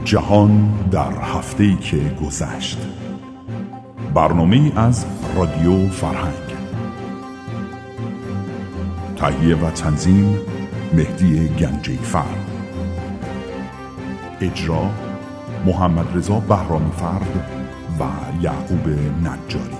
جهان در هفته‌ای که گذشت. برنامه‌ای از رادیو فرهنگ. تهیه و تنظیم مهدی گنجی‌فر. اجرا محمد رضا بهرامی فرد و یعقوب نجاری.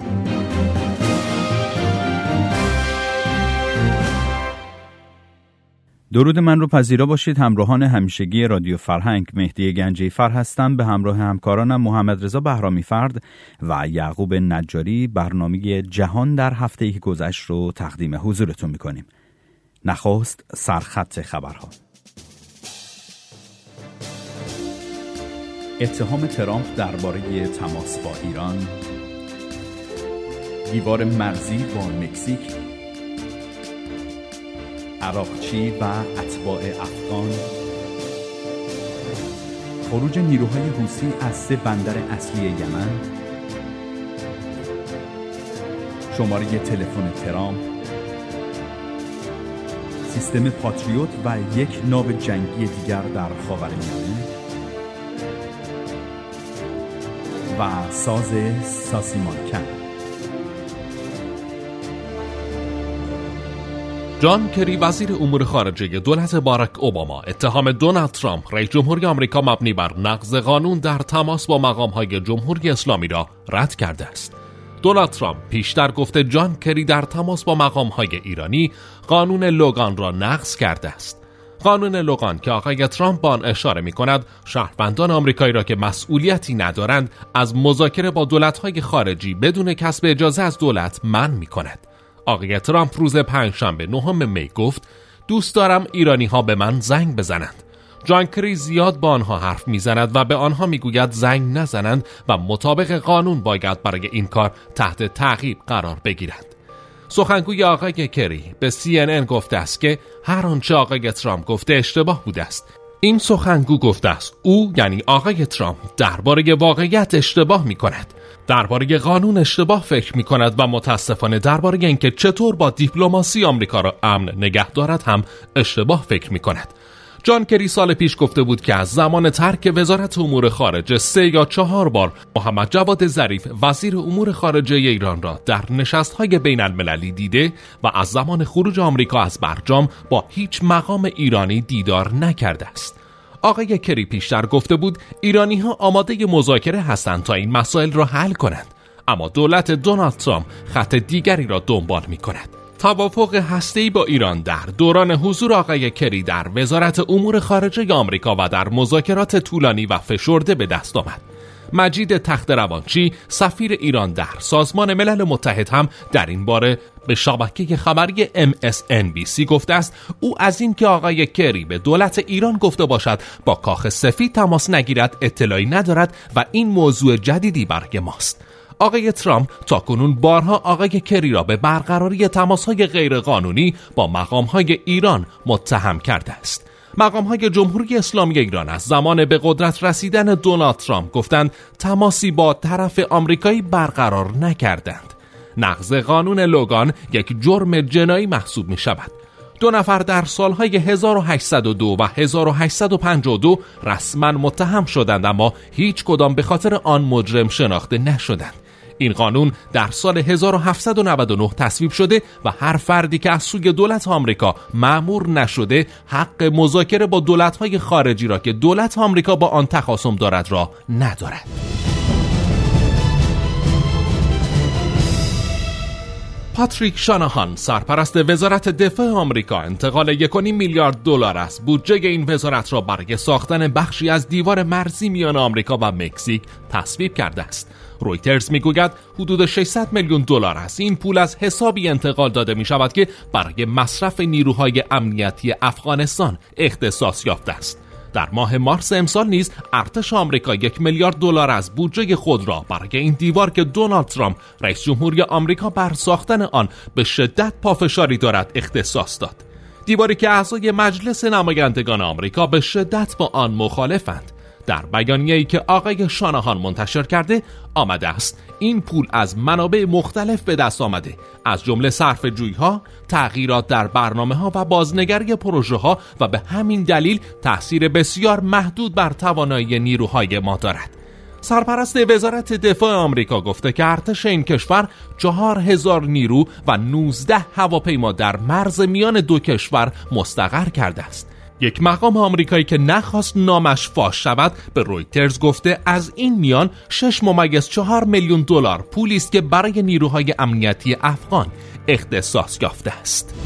درود من رو پذیرا باشید. همراهان همیشگی رادیو فرهنگ مهدی گنجی‌فر هستم. به همراه همکارانم محمد رضا بهرامی فرد و یعقوب نجاری برنامه جهان در هفته‌ای که گذشت رو تقدیم حضورتون می‌کنیم. نخست سرخط خبرها. اتهام ترامپ درباره تماس با ایران، دیوار مرزی با مکزیک، عراقچی و اتباع افغان، خروج نیروهای حوثی از 3 بندر اصلی یمن، شماره تلفن ترامپ، سیستم پاتریوت و یک ناو جنگی دیگر در خاورمیانه و ساز ساسیمانکن. جان کری وزیر امور خارجه دولت باراک اوباما اتهام دونالد ترامپ رئیس جمهوری آمریکا مبنی بر نقض قانون در تماس با مقام‌های جمهوری اسلامی را رد کرده است. دونالد ترامپ پیشتر گفته جان کری در تماس با مقام‌های ایرانی قانون لوگان را نقض کرده است. قانون لوگان که آقای ترامپ با آن اشاره می‌کند شهروندان آمریکایی را که مسئولیتی ندارند از مذاکره با دولت‌های خارجی بدون کسب اجازه از دولت منع می‌کند. آقای ترامپ روز پنجشنبه 9 می گفت دوست دارم ایرانی ها به من زنگ بزنند. جان کری زیاد با آنها حرف میزند و به آنها میگوید زنگ نزنند و مطابق قانون باید برای این کار تحت تعقیب قرار بگیرند. سخنگوی آقای کری به CNN گفته است که هر آنچه آقای ترامپ گفته اشتباه بوده است. این سخنگو گفته است او یعنی آقای ترامپ درباره واقعیت اشتباه میکند. درباره قانون اشتباه فکر می‌کند و متاسفانه درباره اینکه چطور با دیپلماسی آمریکا را امن نگه دارد هم اشتباه فکر می‌کند. جان کری سال پیش گفته بود که از زمان ترک وزارت امور خارجه 3 یا 4 بار محمد جواد ظریف وزیر امور خارجه ایران را در نشست‌های بین‌المللی دیده و از زمان خروج آمریکا از برجام با هیچ مقام ایرانی دیدار نکرده است. آقای کری پیشتر گفته بود ایرانی ها آماده مذاکره هستند تا این مسائل را حل کنند، اما دولت دونالد ترامپ خط دیگری را دنبال می کند. توافق هسته‌ای با ایران در دوران حضور آقای کری در وزارت امور خارجه آمریکا و در مذاکرات طولانی و فشرده به دست آمد. مجید تخت‌روانچی سفیر ایران در سازمان ملل متحد هم در این باره به شبکه خبری MSNBC گفته است او از این که آقای کری به دولت ایران گفته باشد با کاخ سفید تماس نگیرد اطلاعی ندارد و این موضوع جدیدی برای ماست. آقای ترامپ تاکنون بارها آقای کری را به برقراری تماس‌های غیرقانونی با مقام‌های ایران متهم کرده است. مقام‌های جمهوری اسلامی ایران از زمان به قدرت رسیدن دونالد ترامپ گفتند تماسی با طرف آمریکایی برقرار نکردند. نقض قانون لوگان یک جرم جنایی محسوب می شود. 2 نفر در سالهای 1802 و 1852 رسما متهم شدند اما هیچ کدام به خاطر آن مجرم شناخته نشدند. این قانون در سال 1799 تصویب شده و هر فردی که از سوی دولت آمریکا مأمور نشده حق مذاکره با دولت‌های خارجی را که دولت آمریکا با آن تخاصم دارد را ندارد. پاتریک شاناهان سرپرست وزارت دفاع آمریکا انتقال 1.5 میلیارد دلار از بودجه این وزارت را برای ساختن بخشی از دیوار مرزی میان آمریکا و مکزیک تصویب کرده است. رویترز میگوید حدود 600 میلیون دلار از این پول از حسابی انتقال داده می شود که برای مصرف نیروهای امنیتی افغانستان اختصاص یافته است. در ماه مارس امسال نیز ارتش آمریکا 1 میلیارد دلار از بودجه خود را برای این دیوار که دونالد ترامپ رئیس جمهوری آمریکا بر ساختن آن به شدت پافشاری دارد اختصاص داد. دیواری که اعضای مجلس نمایندگان آمریکا به شدت با آن مخالفند. در بیانیه‌ای که آقای شانهان منتشر کرده آمده است این پول از منابع مختلف به دست آمده، از جمله صرفه‌جویی‌ها، تغییرات در برنامه‌ها و بازنگری پروژه‌ها و به همین دلیل تأثیر بسیار محدود بر توانایی نیروهای ما دارد. سرپرست وزارت دفاع آمریکا گفته که ارتش این کشور 4000 نیرو و 19 هواپیما در مرز میان دو کشور مستقر کرده است. یک مقام آمریکایی که نخواست نامش فاش شود به رویترز گفته از این میان 6.4 میلیون دلار پولی است که برای نیروهای امنیتی افغان اختصاص یافته است.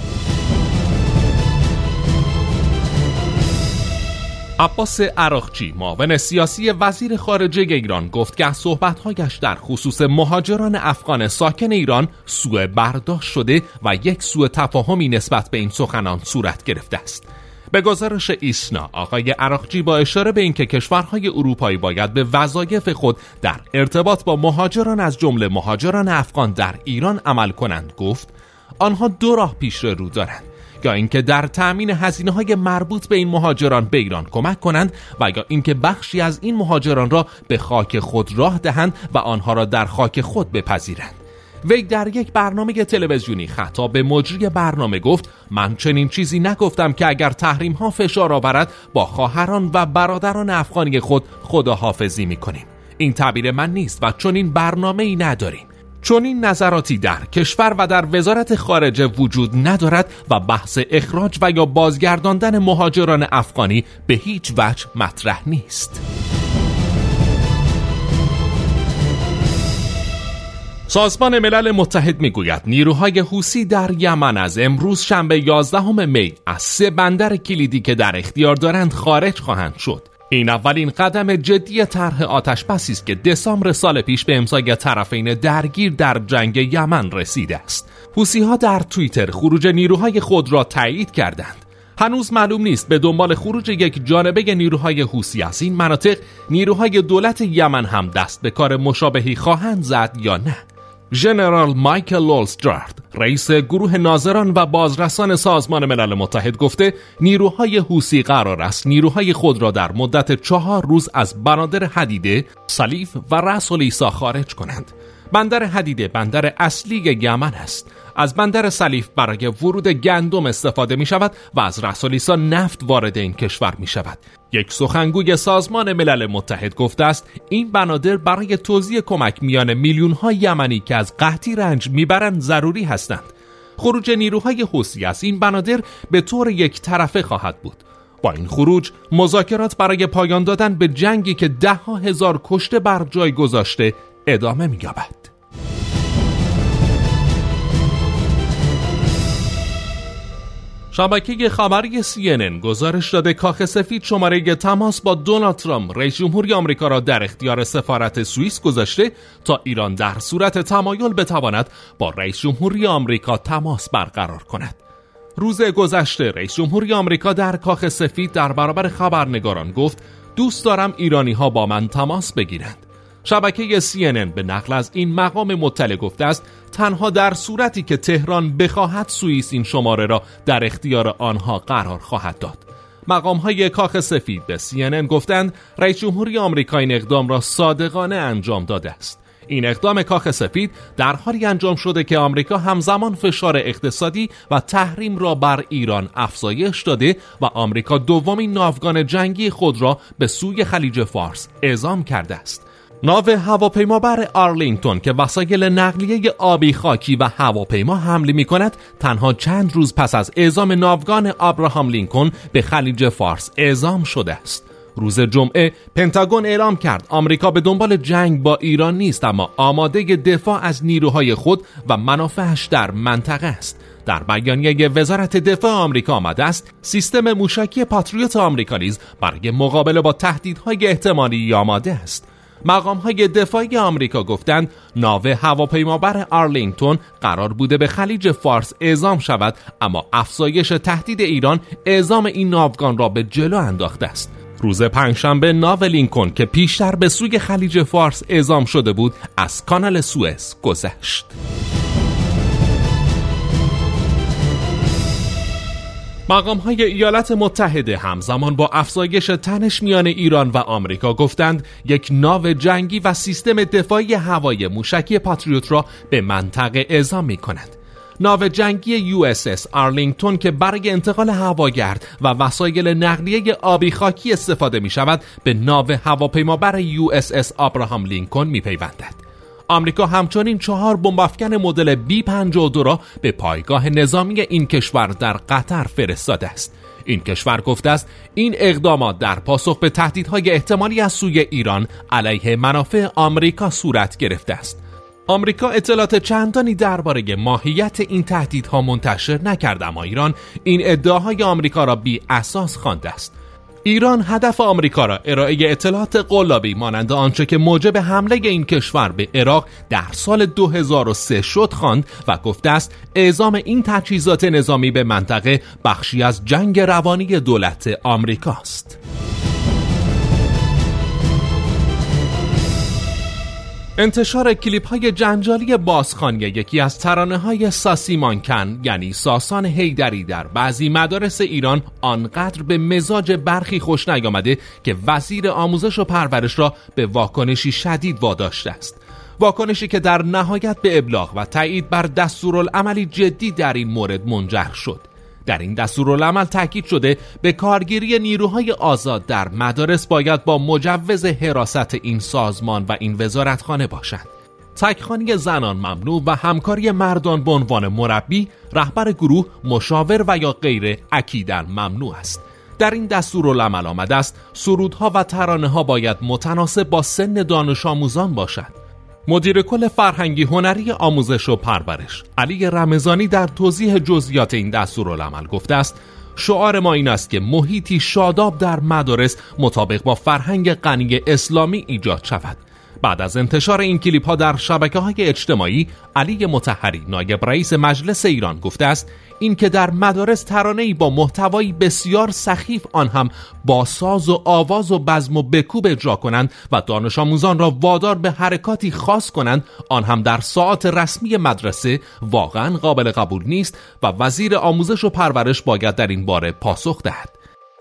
عباس عراقچی معاون سیاسی وزیر خارجه ایران گفت که از صحبت‌هایش در خصوص مهاجران افغان ساکن ایران سوء برداشت شده و یک سوء تفاهمی نسبت به این سخنان صورت گرفته است. به گزارش ایسنا آقای عراقچی با اشاره به اینکه کشورهای اروپایی باید به وظایف خود در ارتباط با مهاجران از جمله مهاجران افغان در ایران عمل کنند گفت آنها دو راه پیش رو دارند، یا اینکه در تأمین هزینه‌های مربوط به این مهاجران به ایران کمک کنند و یا اینکه بخشی از این مهاجران را به خاک خود راه دهند و آنها را در خاک خود بپذیرند. وی در یک برنامه تلویزیونی خطاب به مجری برنامه گفت من چنین چیزی نگفتم که اگر تحریم ها فشار آورد با خواهران و برادران افغانی خود خداحافظی میکنیم. این تعبیر من نیست و چنین برنامه‌ای نداریم. چنین نظراتی در کشور و در وزارت خارجه وجود ندارد و بحث اخراج و یا بازگرداندن مهاجران افغانی به هیچ وجه مطرح نیست. سازمان ملل متحد میگوید نیروهای حوثی در یمن از امروز شنبه 11 می از 3 بندر کلیدی که در اختیار دارند خارج خواهند شد. این اولین قدم جدی طرح آتش‌بسی است که دسامبر سال پیش به امضای طرفین درگیر در جنگ یمن رسیده است. حوثی‌ها در توییتر خروج نیروهای خود را تایید کردند. هنوز معلوم نیست به دنبال خروج یک جانبه نیروهای حوثی از این مناطق نیروهای دولت یمن هم دست به کار مشابهی خواهند زد یا نه. ژنرال مایکل لولسترارد رئیس گروه ناظران و بازرسان سازمان ملل متحد گفته نیروهای حوثی قرار است نیروهای خود را در مدت 4 روز از بنادر حدیده، سلیف و رأس العیسی خارج کنند. بندر حدیده بندر اصلی یمن است. از بندر سلیف برای ورود گندم استفاده می شود و از رأس العیسی نفت وارد این کشور می شود. یک سخنگوی سازمان ملل متحد گفته است این بنادر برای توزیع کمک میان میلیون های یمنی که از قحطی رنج میبرند ضروری هستند. خروج نیروهای حوثی از این بنادر به طور یک طرفه خواهد بود. با این خروج مذاکرات برای پایان دادن به جنگی که 10,000 کشته بر جای گذاشته ادامه می‌یابد. شبکه خبری CNN گزارش داده کاخ سفید شماره تماس با دونالد ترامپ رئیس جمهوری آمریکا را در اختیار سفارت سوئیس گذاشته تا ایران در صورت تمایل بتواند با رئیس جمهوری آمریکا تماس برقرار کند. روز گذشته رئیس جمهوری آمریکا در کاخ سفید در برابر خبرنگاران گفت دوست دارم ایرانی ها با من تماس بگیرند. شبکه CNN به نقل از این مقام مطلع گفته است تنها در صورتی که تهران بخواهد سوئیس این شماره را در اختیار آنها قرار خواهد داد. مقام‌های کاخ سفید به CNN گفتند رئیس جمهوری آمریکا این اقدام را صادقانه انجام داده است. این اقدام کاخ سفید در حالی انجام شده که آمریکا همزمان فشار اقتصادی و تحریم را بر ایران افزایش داده و آمریکا دومین ناوگان جنگی خود را به سوی خلیج فارس اعزام کرده است. ناو هواپیمابر آرلینگتون که وسایل نقلیه آبی خاکی و هواپیما حمل می کند تنها چند روز پس از اعزام ناوگان ابراهام لینکلن به خلیج فارس اعزام شده است. روز جمعه پنتاگون اعلام کرد آمریکا به دنبال جنگ با ایران نیست اما آماده دفاع از نیروهای خود و منافعش در منطقه است. در بیانیه وزارت دفاع آمریکا آمده است سیستم موشکی پاتریوت آمریکا نیز برای مقابله با تهدیدهای احتمالی آماده است. مقام‌های دفاعی آمریکا گفتند ناو هواپیمابر آرلینگتون قرار بوده به خلیج فارس اعزام شود اما افزایش تهدید ایران اعزام این ناوگان را به جلو انداخته است. روز پنجشنبه ناو لینکلن که پیشتر به سوی خلیج فارس اعزام شده بود از کانال سوئز گذشت. مقام‌های ایالات متحده همزمان با افزایش تنش میان ایران و آمریکا گفتند یک ناو جنگی و سیستم دفاعی هوایی موشکی پاتریوت را به منطقه اعزام می‌کنند. ناو جنگی USS آرلینگتون که برای انتقال هواگرد و وسایل نقلیه آبی خاکی استفاده می‌شود، به ناو هواپیمابر USS آبراهام لینکلن می‌پیوندد. آمریکا همچنین 4 بمب‌افکن مدل B-52 را به پایگاه نظامی این کشور در قطر فرستاده است. این کشور گفته است این اقدامات در پاسخ به تهدیدهای احتمالی از سوی ایران علیه منافع آمریکا صورت گرفته است. آمریکا اطلاعات چندانی درباره ماهیت این تهدیدها منتشر نکرد، اما ایران این ادعاهای آمریکا را بی اساس خوانده است. ایران هدف آمریکا را ارائه اطلاعات قلابی مانند آنچه که موجب حمله این کشور به عراق در سال 2003 شد خواند و گفته است اعزام این تجهیزات نظامی به منطقه بخشی از جنگ روانی دولت آمریکاست. انتشار کلیپ‌های جنجالی بازخوانی یکی از ترانه‌های ساسی مانکن یعنی ساسان حیدری در بعضی مدارس ایران آنقدر به مزاج برخی خوش نیامده که وزیر آموزش و پرورش را به واکنشی شدید واداشته است. واکنشی که در نهایت به ابلاغ و تایید بر دستورالعملی جدی در این مورد منجر شد. در این دستورالعمل تاکید شده به کارگیری نیروهای آزاد در مدارس باید با مجوز حراست این سازمان و این وزارتخانه باشد. تکخوانی زنان ممنوع و همکاری مردان به عنوان مربی، رهبر گروه، مشاور و یا غیره اکیداً ممنوع است. در این دستورالعمل آمده است سرودها و ترانه‌ها باید متناسب با سن دانش آموزان باشد. مدیر کل فرهنگی هنری آموزش و پرورش علی رمضانی در توضیح جزئیات این دستورالعمل گفته است شعار ما این است که محیطی شاداب در مدارس مطابق با فرهنگ غنی اسلامی ایجاد شود. بعد از انتشار این کلیپ ها در شبکه‌های اجتماعی، علی مطهری نایب رئیس مجلس ایران گفته است این که در مدارس ترانه‌ای با محتوایی بسیار سخیف آن هم با ساز و آواز و بزم و بکوب اجرا کنند و دانش آموزان را وادار به حرکاتی خاص کنند، آن هم در ساعات رسمی مدرسه، واقعا قابل قبول نیست و وزیر آموزش و پرورش باید در این باره پاسخ دهد.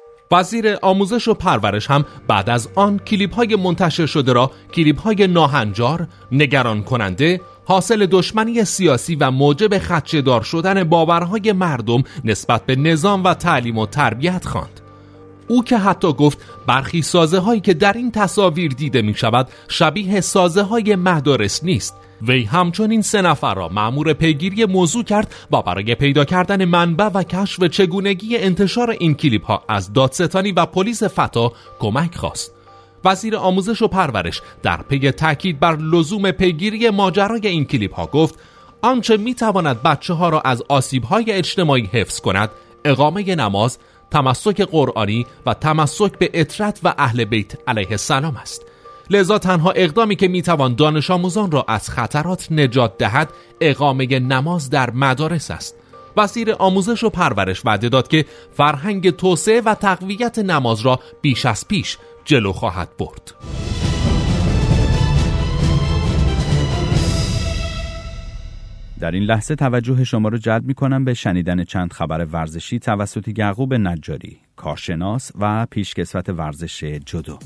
وزیر آموزش و پرورش هم بعد از آن کلیپ‌های منتشر شده را کلیپ‌های ناهنجار، نگران کننده، حاصل دشمنی سیاسی و موجب خدشه‌دار شدن باورهای مردم نسبت به نظام و تعلیم و تربیت خواند. او که حتی گفت برخی سازه‌هایی که در این تصاویر دیده می‌شود شبیه سازه‌های مدارس نیست. وی همچنین 3 نفر را مأمور پیگیری موضوع کرد و برای پیدا کردن منبع و کشف چگونگی انتشار این کلیپ ها از دادستانی و پلیس فتا کمک خواست. وزیر آموزش و پرورش در پی تاکید بر لزوم پیگیری ماجرای این کلیپ ها گفت آنچه میتواند بچه ها را از آسیب های اجتماعی حفظ کند اقامه نماز، تمسک قرآنی و تمسک به عترت و اهل بیت علیه السلام است. لذا تنها اقدامی که میتوان دانش آموزان را از خطرات نجات دهد اقامه نماز در مدارس است. وزیر آموزش و پرورش وعده داد که فرهنگ توسعه و تقویت نماز را بیش از پیش جلو خواهد برد. در این لحظه توجه شما را جلب می‌کنم به شنیدن چند خبر ورزشی توسط یعقوب نجاری، کارشناس و پیشکسوت ورزش جودو.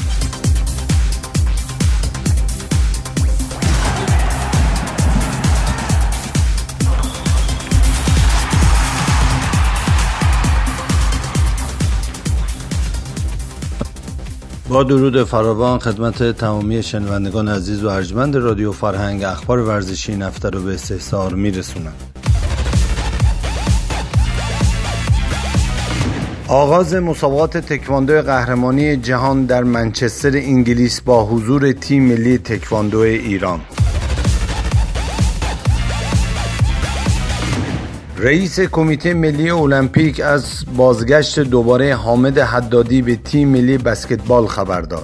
با درود فراوان خدمت تمامی شنوندگان عزیز و ارجمند رادیو فرهنگ، اخبار ورزشی این هفته رو به استحضار میرسونم. آغاز مسابقات تکواندو قهرمانی جهان در منچستر انگلیس با حضور تیم ملی تکواندو ایران. رئیس کمیته ملی المپیک از بازگشت دوباره حامد حدادی به تیم ملی بسکتبال خبر داد.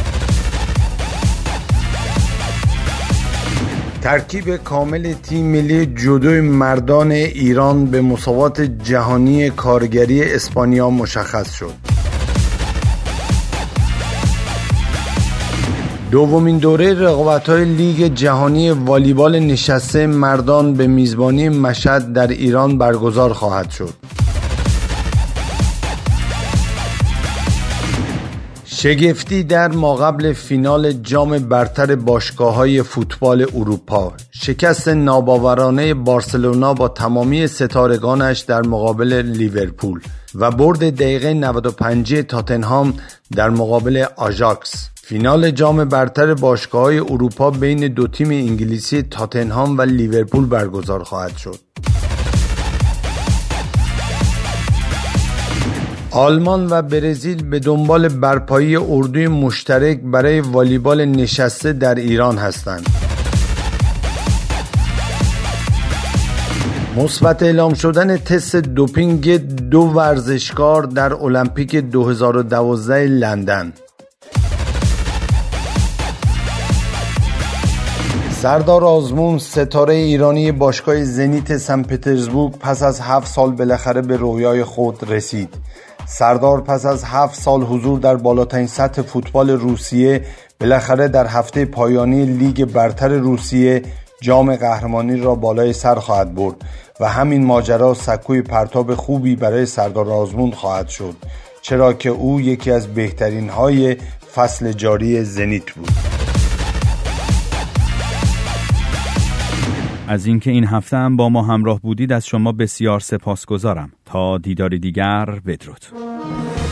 ترکیب کامل تیم ملی جودو مردان ایران به مسابقات جهانی کارگری اسپانیا مشخص شد. دومین دوره رقابت‌های لیگ جهانی والیبال نشسته مردان به میزبانی مشهد در ایران برگزار خواهد شد. شگفتی در ماقبل فینال جام برتر باشگاه‌های فوتبال اروپا. شکست ناباورانه بارسلونا با تمامی ستارگانش در مقابل لیورپول و برد دقیقه 95 تاتنهام در مقابل آژاکس. فینال جام برتر باشگاه‌های اروپا بین دو تیم انگلیسی تاتنهام و لیورپول برگزار خواهد شد. آلمان و برزیل به دنبال برپایی اردوی مشترک برای والیبال نشسته در ایران هستند. مثبت اعلام شدن تست دوپینگ 2 ورزشکار در المپیک 2012 لندن. سردار آزمون ستاره ایرانی باشگاه زنیت سن پترزبورگ پس از 7 سال بالاخره به رویای خود رسید. سردار پس از 7 سال حضور در بالاترین سطح فوتبال روسیه بالاخره در هفته پایانی لیگ برتر روسیه جام قهرمانی را بالای سر خواهد برد و همین ماجرا سکوی پرتاب خوبی برای سردار آزمون خواهد شد، چرا که او یکی از بهترین های فصل جاری زنیت بود. از اینکه این هفته هم با ما همراه بودید از شما بسیار سپاسگزارم. تا دیداری دیگر، بدرود.